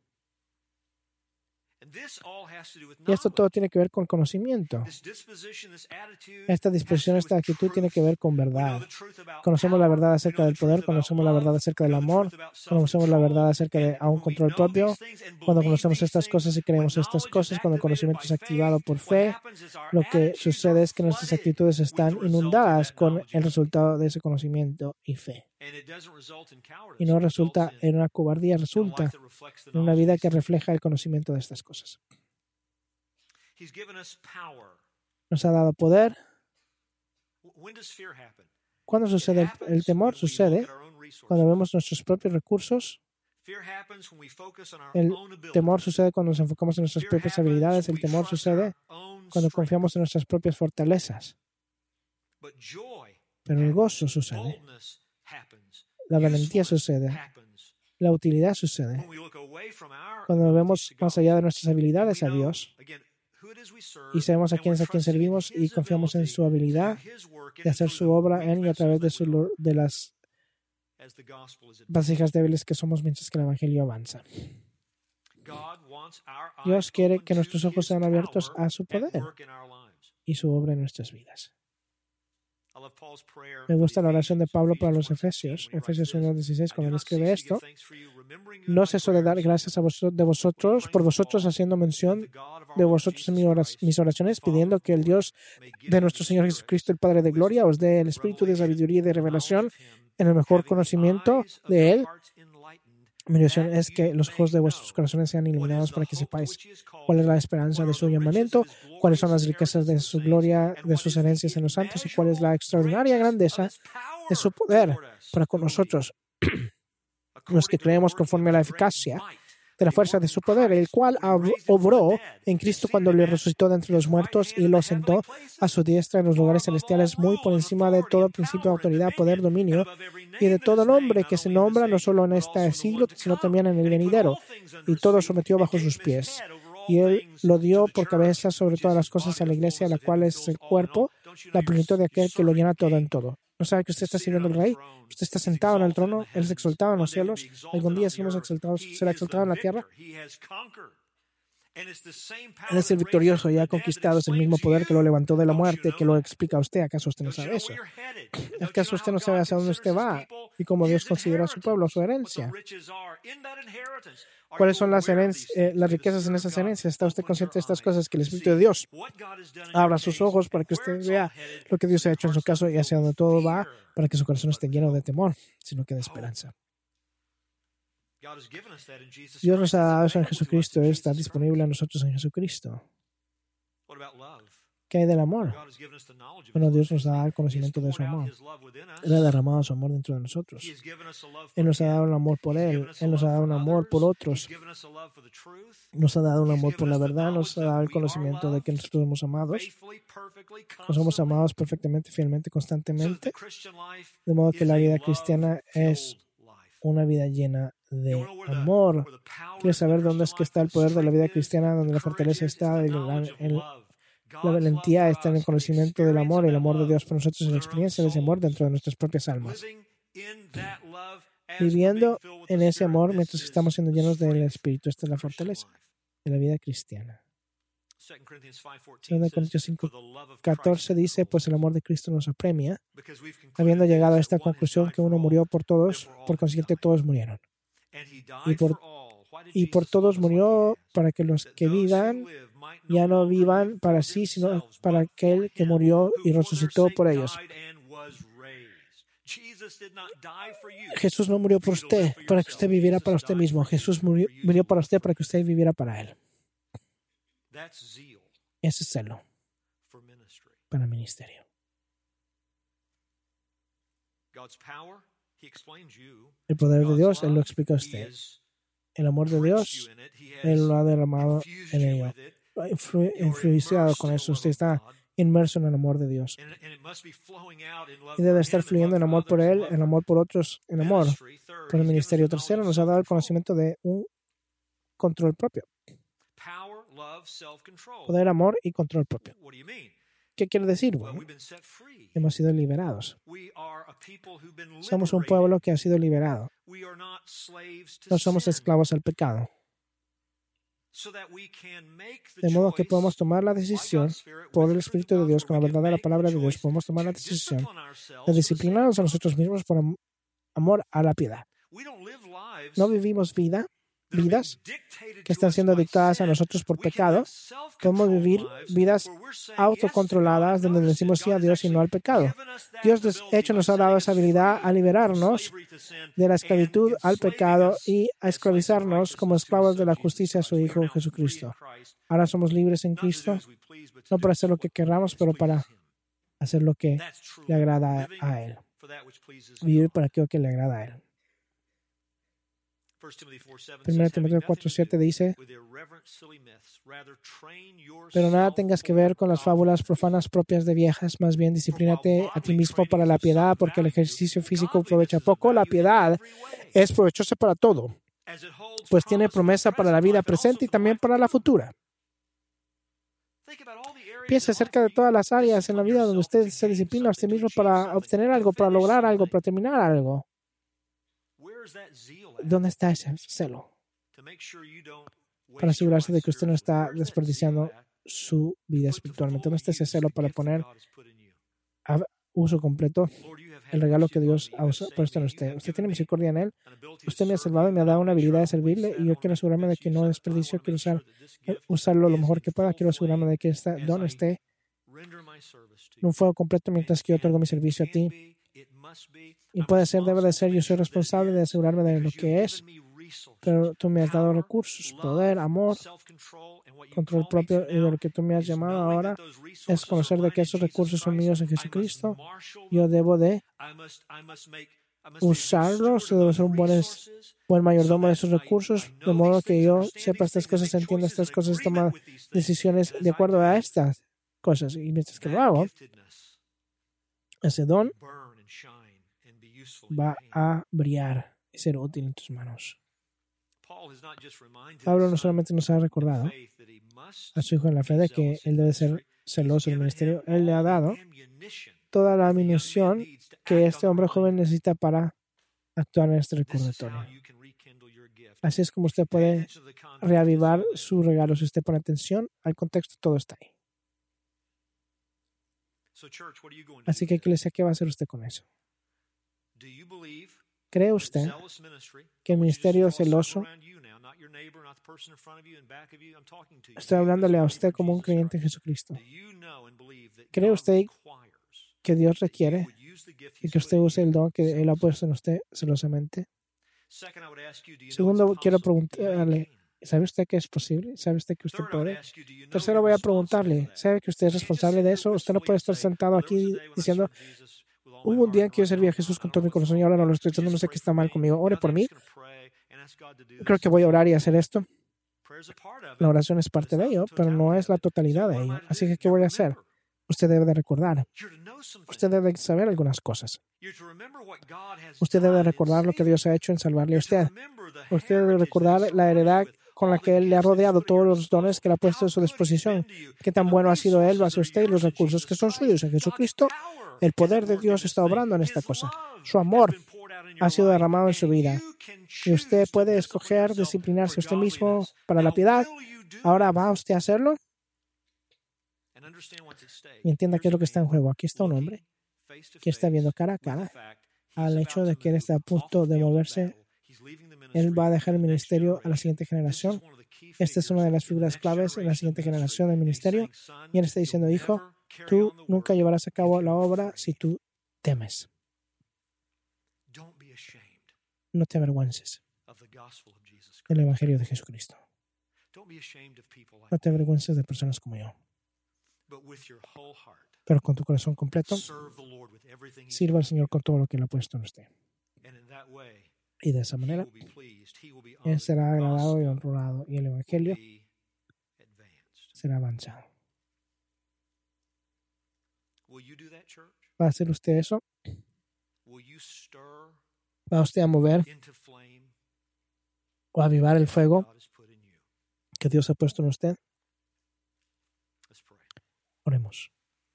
Y esto todo tiene que ver con conocimiento. Esta disposición, esta actitud tiene que ver con verdad. Conocemos la verdad acerca del poder, conocemos la verdad acerca del amor, conocemos la verdad acerca de a un control propio. Cuando conocemos estas cosas y creemos estas cosas, cuando el conocimiento es activado por fe, lo que sucede es que nuestras actitudes están inundadas con el resultado de ese conocimiento y fe. Y no resulta en una cobardía, resulta en una vida que refleja el conocimiento de estas cosas. Nos ha dado poder. ¿Cuándo sucede el, el temor? Sucede cuando vemos nuestros propios recursos. El temor sucede cuando nos enfocamos en nuestras propias habilidades. El temor sucede cuando confiamos en nuestras propias fortalezas. Pero el gozo sucede. La valentía sucede. La utilidad sucede cuando vemos más allá de nuestras habilidades a Dios y sabemos a quién es a quien servimos y confiamos en su habilidad de hacer su obra en y a través de, su, de las vasijas débiles que somos mientras que el Evangelio avanza. Dios quiere que nuestros ojos sean abiertos a su poder y su obra en nuestras vidas. Me gusta la oración de Pablo para los Efesios, Efesios uno dieciséis, cuando él escribe esto. No ceso de dar gracias a vosotros, de vosotros, por vosotros, haciendo mención de vosotros en mis oraciones, pidiendo que el Dios de nuestro Señor Jesucristo, el Padre de Gloria, os dé el espíritu de sabiduría y de revelación en el mejor conocimiento de Él. Mi oración es que los ojos de vuestros corazones sean iluminados para que sepáis cuál es la esperanza de su llamamiento, cuáles son las riquezas de su gloria, de sus herencias en los santos y cuál es la extraordinaria grandeza de su poder para con nosotros, los que creemos conforme a la eficacia de la fuerza de su poder, el cual obró en Cristo cuando le resucitó de entre los muertos y lo sentó a su diestra en los lugares celestiales, muy por encima de todo principio, autoridad, poder, dominio y de todo nombre que se nombra no solo en este siglo, sino también en el venidero, y todo sometió bajo sus pies. Y Él lo dio por cabeza sobre todas las cosas a la iglesia, la cual es el cuerpo, la plenitud de aquel que lo llena todo en todo. ¿No sabe que usted está sirviendo al Rey? Usted está sentado en el trono, Él es exaltado en los cielos. Algún día seremos exaltados, será exaltado en la tierra. Él es el victorioso y ha conquistado. Es el mismo poder que lo levantó de la muerte, que lo explica a usted. ¿Acaso usted no sabe eso? ¿Acaso usted no sabe hacia dónde usted va y cómo Dios considera a su pueblo, su herencia? ¿Cuáles son las, herenci- eh, las riquezas en esas herencias? ¿Está usted consciente de estas cosas? Que el Espíritu de Dios abra sus ojos para que usted vea lo que Dios ha hecho en su caso y hacia donde todo va, para que su corazón esté lleno de temor, sino que de esperanza. Dios nos ha dado eso en Jesucristo, está disponible a nosotros en Jesucristo. ¿Qué hay del amor? Bueno, Dios nos da el conocimiento de su amor. Él ha derramado su amor dentro de nosotros. Él nos ha dado un amor por Él. Él nos ha dado un amor por otros. Nos ha dado un amor por la verdad. Nos ha dado el conocimiento de que nosotros somos amados. Nos somos amados perfectamente, fielmente, constantemente. De modo que la vida cristiana es una vida llena de amor. ¿Quieres saber dónde es que está el poder de la vida cristiana? Donde la fortaleza está, el, el, la valentía está en el conocimiento del amor, el amor de Dios por nosotros y la experiencia de ese amor dentro de nuestras propias almas. Viviendo en ese amor mientras estamos siendo llenos del Espíritu. Esta es la fortaleza de la vida cristiana. segunda Corintios cinco catorce dice, pues el amor de Cristo nos apremia, habiendo llegado a esta conclusión que uno murió por todos, por consiguiente todos murieron. Y por, y por todos murió para que los que vivan ya no vivan para sí, sino para aquel que murió y resucitó por ellos. Jesús no murió por usted para que usted viviera para usted mismo. Jesús murió, murió para usted para que usted viviera para Él. Ese es celo para ministerio. El poder de Dios, Él lo explica a usted. El amor de Dios, Él lo ha derramado en ello. Ha influ- influenciado con eso. Usted está inmerso en el amor de Dios. Y debe estar fluyendo en amor por Él, en amor por otros, en amor por el ministerio. Tercero, nos ha dado el conocimiento de un control propio. Poder, amor y control propio. ¿Qué quiere decir? Bueno, hemos sido liberados. Somos un pueblo que ha sido liberado. No somos esclavos al pecado. De modo que podemos tomar la decisión por el Espíritu de Dios, con la verdad de la palabra de Dios, podemos tomar la decisión de disciplinarnos a nosotros mismos por am- amor a la piedad. No vivimos vida, vidas que están siendo dictadas a nosotros por pecado. Podemos vivir vidas autocontroladas donde decimos sí a Dios y no al pecado. Dios, de hecho, nos ha dado esa habilidad a liberarnos de la esclavitud al pecado y a esclavizarnos como esclavos de la justicia a su Hijo Jesucristo. Ahora somos libres en Cristo, no para hacer lo que queramos, pero para hacer lo que le agrada a Él. Vivir para aquello que le agrada a Él. primera Timoteo cuatro siete dice, pero nada tengas que ver con las fábulas profanas propias de viejas, más bien disciplínate a ti mismo para la piedad, porque el ejercicio físico aprovecha poco. La piedad es provechosa para todo, pues tiene promesa para la vida presente y también para la futura. Piense acerca de todas las áreas en la vida donde usted se disciplina a usted mismo para obtener algo, para lograr algo, para terminar algo. ¿Dónde está ese celo? Para asegurarse de que usted no está desperdiciando su vida espiritualmente. ¿Dónde está ese celo para poner a uso completo el regalo que Dios ha puesto en usted? Usted tiene misericordia en Él. Usted me ha salvado y me ha dado una habilidad de servirle y yo quiero asegurarme de que no desperdicio. Quiero usar, usarlo lo mejor que pueda. Quiero asegurarme de que este don esté en un fuego completo mientras que yo otorgo mi servicio a ti. Y puede ser, debe de ser, yo soy responsable de asegurarme de lo que es, pero tú me has dado recursos, poder, amor, control propio, y de lo que tú me has llamado ahora es conocer de que esos recursos son míos en Jesucristo. Yo debo de usarlos, debo ser un buen, buen mayordomo de esos recursos, de modo que yo sepa estas cosas, entienda estas cosas, toma decisiones de acuerdo a estas cosas. Y mientras que lo hago, ese don va a brillar y ser útil en tus manos. Pablo no solamente nos ha recordado a su hijo en la fe de que él debe ser celoso del ministerio, él le ha dado toda la minución que este hombre joven necesita para actuar en este recordatorio. Así es como usted puede reavivar su regalo. Si usted pone atención al contexto, todo está ahí. Así que, iglesia, ¿qué va a hacer usted con eso? ¿Cree usted que el ministerio celoso, estoy hablándole a usted como un creyente en Jesucristo, ¿cree usted que Dios requiere y que usted use el don que Él ha puesto en usted celosamente? Segundo, quiero preguntarle, ¿sabe usted que es posible? ¿Sabe usted que usted puede? Tercero, voy a preguntarle, ¿sabe que usted es responsable de eso? Usted no puede estar sentado aquí diciendo, hubo un día en que yo serví a Jesús con todo mi corazón y ahora no lo estoy haciendo, no sé qué está mal conmigo. Ore por mí. Creo que voy a orar y hacer esto. La oración es parte de ello, pero no es la totalidad de ello. Así que, ¿qué voy a hacer? Usted debe de recordar. Usted debe de saber algunas cosas. Usted debe de recordar lo que Dios ha hecho en salvarle a usted. Usted debe recordar la heredad con la que Él le ha rodeado, todos los dones que le ha puesto a su disposición. Qué tan bueno ha sido Él hacia usted y los recursos que son suyos en Jesucristo. El poder de Dios está obrando en esta cosa. Su amor ha sido derramado en su vida. Y usted puede escoger disciplinarse a usted mismo para la piedad. Ahora, ¿va usted a hacerlo? Y entienda qué es lo que está en juego. Aquí está un hombre que está viendo cara a cara al hecho de que Él está a punto de moverse. Él va a dejar el ministerio a la siguiente generación. Esta es una de las figuras claves en la siguiente generación del ministerio. Y Él está diciendo, hijo, tú nunca llevarás a cabo la obra si tú temes. No te avergüences del Evangelio de Jesucristo. No te avergüences de personas como yo. Pero con tu corazón completo, sirva al Señor con todo lo que Él ha puesto en usted. Y de esa manera, Él será agradado y honrado y el Evangelio será avanzado. ¿Va a hacer usted eso? ¿Va usted a mover o a avivar el fuego que Dios ha puesto en usted? Oremos.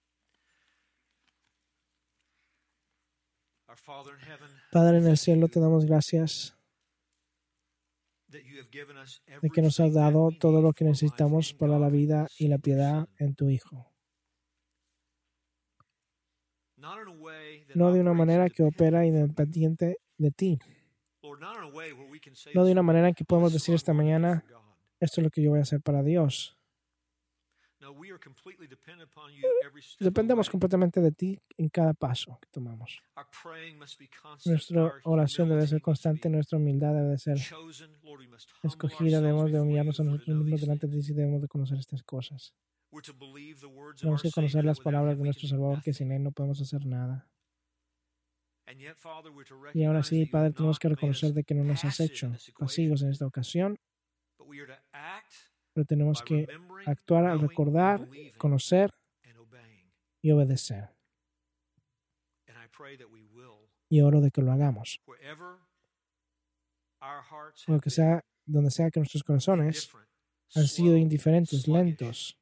Padre en el cielo, te damos gracias de que nos has dado todo lo que necesitamos para la vida y la piedad en tu Hijo. No de una manera que opera independiente de ti. No de una manera en que podemos decir esta mañana, esto es lo que yo voy a hacer para Dios. Dependemos completamente de ti en cada paso que tomamos. Nuestra oración debe ser constante, nuestra humildad debe ser escogida, debemos de humillarnos a nosotros mismos delante de ti y debemos de conocer estas cosas. Tenemos que conocer las palabras de nuestro Salvador, que sin Él no podemos hacer nada. Y ahora sí, Padre, tenemos que reconocer de que no nos has hecho pasivos en esta ocasión, pero tenemos que actuar al recordar, conocer y obedecer. Y oro de que lo hagamos. Lo que sea, donde sea que nuestros corazones han sido indiferentes, lentos,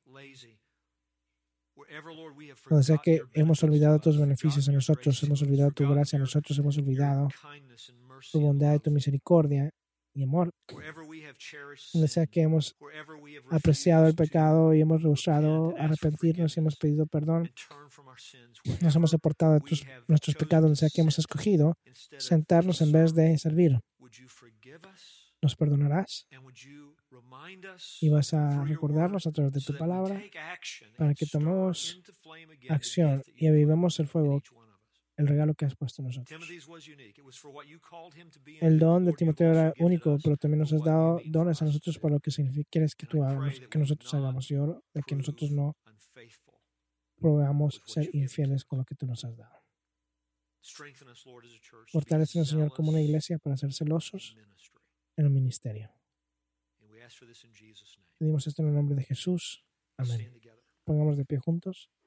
donde sea que hemos olvidado tus beneficios a nosotros, hemos olvidado tu gracia a nosotros, hemos olvidado tu bondad y tu misericordia y amor, donde sea que hemos apreciado el pecado y hemos rehusado arrepentirnos y hemos pedido perdón, nos hemos apartado de tus, nuestros pecados, donde sea que hemos escogido sentarnos en vez de servir. ¿Nos perdonarás? Y vas a recordarnos a través de tu palabra para que tomemos acción y avivemos el fuego, el regalo que has puesto en nosotros. El don de Timoteo era único, pero también nos has dado dones a nosotros para lo que significa, quieres que tú hagamos, que nosotros hagamos. Y oro de que nosotros no probamos ser infieles con lo que tú nos has dado. Fortalécenos, Señor, como una iglesia para ser celosos en el ministerio. Pedimos esto en el nombre de Jesús. Amén. Pongamos de pie juntos.